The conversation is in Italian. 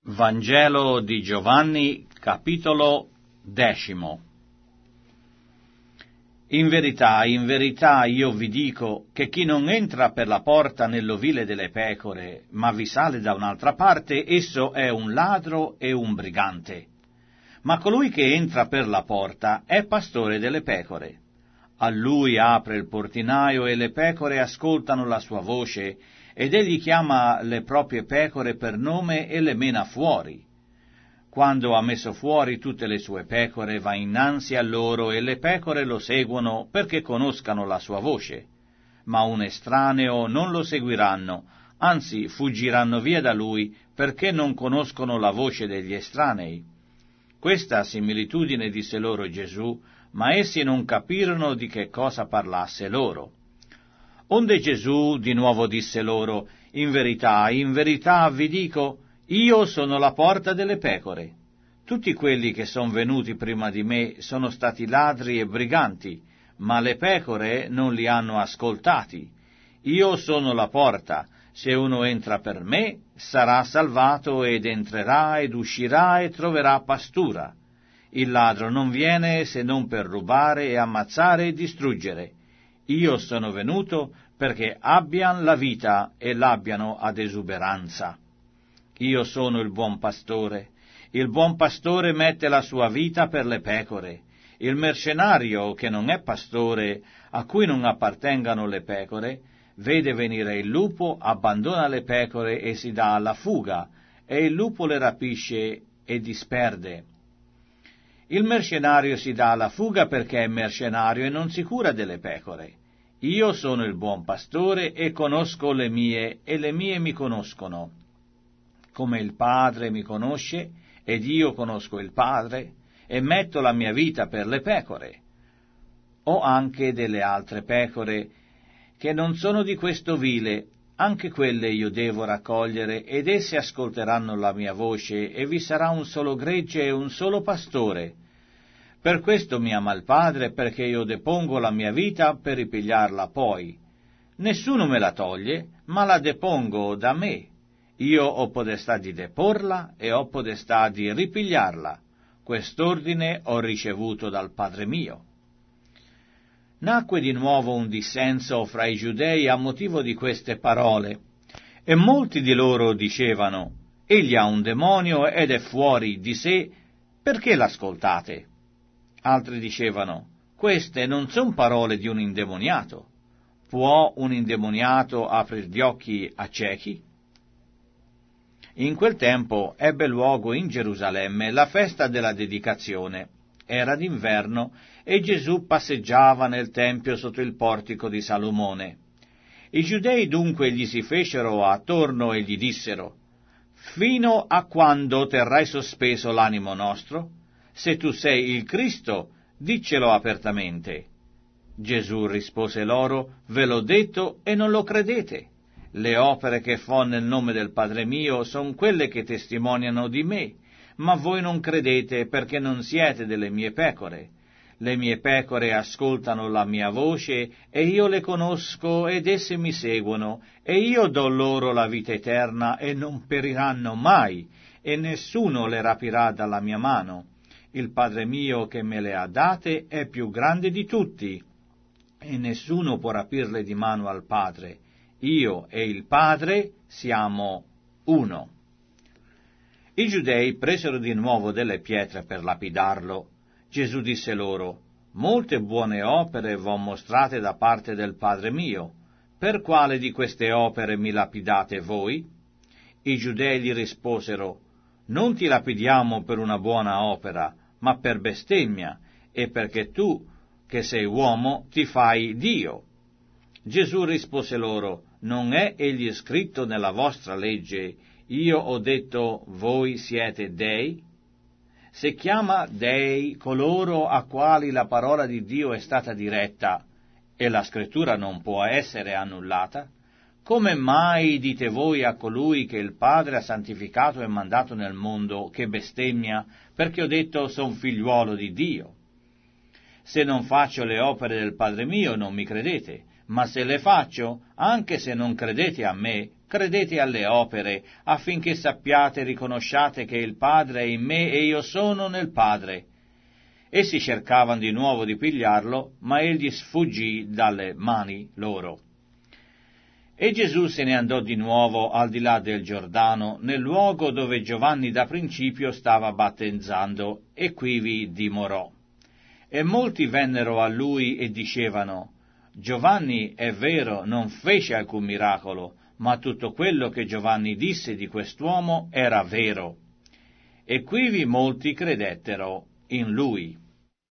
Vangelo di Giovanni, capitolo 10. In verità io vi dico che chi non entra per la porta nell'ovile delle pecore, ma vi sale da un'altra parte, esso è un ladro e un brigante. Ma colui che entra per la porta è pastore delle pecore. A lui apre il portinaio e le pecore ascoltano la sua voce, ed egli chiama le proprie pecore per nome e le mena fuori. Quando ha messo fuori tutte le sue pecore, va innanzi a loro e le pecore lo seguono perché conoscano la sua voce. Ma un estraneo non lo seguiranno, anzi fuggiranno via da lui perché non conoscono la voce degli estranei. Questa similitudine disse loro Gesù, ma essi non capirono di che cosa parlasse loro. Onde Gesù di nuovo disse loro, in verità vi dico, io sono la porta delle pecore. Tutti quelli che sono venuti prima di me sono stati ladri e briganti, ma le pecore non li hanno ascoltati. Io sono la porta, se uno entra per me, sarà salvato ed entrerà ed uscirà e troverà pastura. Il ladro non viene se non per rubare e ammazzare e distruggere. Io sono venuto perché abbiano la vita e l'abbiano ad esuberanza. Io sono il buon pastore. Il buon pastore mette la sua vita per le pecore. Il mercenario, che non è pastore, a cui non appartengano le pecore, vede venire il lupo, abbandona le pecore e si dà alla fuga, e il lupo le rapisce e disperde. Il mercenario si dà alla fuga perché è mercenario e non si cura delle pecore. Io sono il buon pastore e conosco le mie, e le mie mi conoscono. Come il Padre mi conosce, ed io conosco il Padre, e metto la mia vita per le pecore. Ho anche delle altre pecore che non sono di questo vile, anche quelle io devo raccogliere, ed esse ascolteranno la mia voce, e vi sarà un solo gregge e un solo pastore. Per questo mi ama il Padre, perché io depongo la mia vita per ripigliarla poi. Nessuno me la toglie, ma la depongo da me. Io ho potestà di deporla e ho potestà di ripigliarla. Quest'ordine ho ricevuto dal Padre mio. Nacque di nuovo un dissenso fra i giudei a motivo di queste parole, e molti di loro dicevano, egli ha un demonio ed è fuori di sé, perché l'ascoltate? Altri dicevano, queste non son parole di un indemoniato. Può un indemoniato aprir gli occhi a ciechi? In quel tempo ebbe luogo in Gerusalemme la festa della dedicazione. Era d'inverno e Gesù passeggiava nel tempio sotto il portico di Salomone. I giudei dunque gli si fecero attorno e gli dissero, «Fino a quando terrai sospeso l'animo nostro? Se tu sei il Cristo, diccelo apertamente». Gesù rispose loro, «Ve l'ho detto e non lo credete. Le opere che fo nel nome del Padre mio son quelle che testimoniano di me, ma voi non credete perché non siete delle mie pecore. Le mie pecore ascoltano la mia voce, e io le conosco ed esse mi seguono, e io do loro la vita eterna e non periranno mai, e nessuno le rapirà dalla mia mano. Il Padre mio che me le ha date è più grande di tutti, e nessuno può rapirle di mano al Padre. Io e il Padre siamo uno». I giudei presero di nuovo delle pietre per lapidarlo. Gesù disse loro, «Molte buone opere v'ho mostrate da parte del Padre mio. Per quale di queste opere mi lapidate voi?» I giudei gli risposero, «Non ti lapidiamo per una buona opera, ma per bestemmia, e perché tu, che sei uomo, ti fai Dio». Gesù rispose loro, «Non è egli scritto nella vostra legge, io ho detto, voi siete dei? Se chiama dei coloro a quali la parola di Dio è stata diretta, e la scrittura non può essere annullata, come mai dite voi a colui che il Padre ha santificato e mandato nel mondo che bestemmia, perché ho detto son figliuolo di Dio? Se non faccio le opere del Padre mio non mi credete, ma se le faccio, anche se non credete a me, credete alle opere, affinché sappiate e riconosciate che il Padre è in me e io sono nel Padre. Essi cercavano di nuovo di pigliarlo, ma egli sfuggì dalle mani loro. E Gesù se ne andò di nuovo al di là del Giordano, nel luogo dove Giovanni da principio stava battezzando, e quivi dimorò. E molti vennero a lui e dicevano: Giovanni, è vero, non fece alcun miracolo, ma tutto quello che Giovanni disse di quest'uomo era vero. E quivi molti credettero in lui.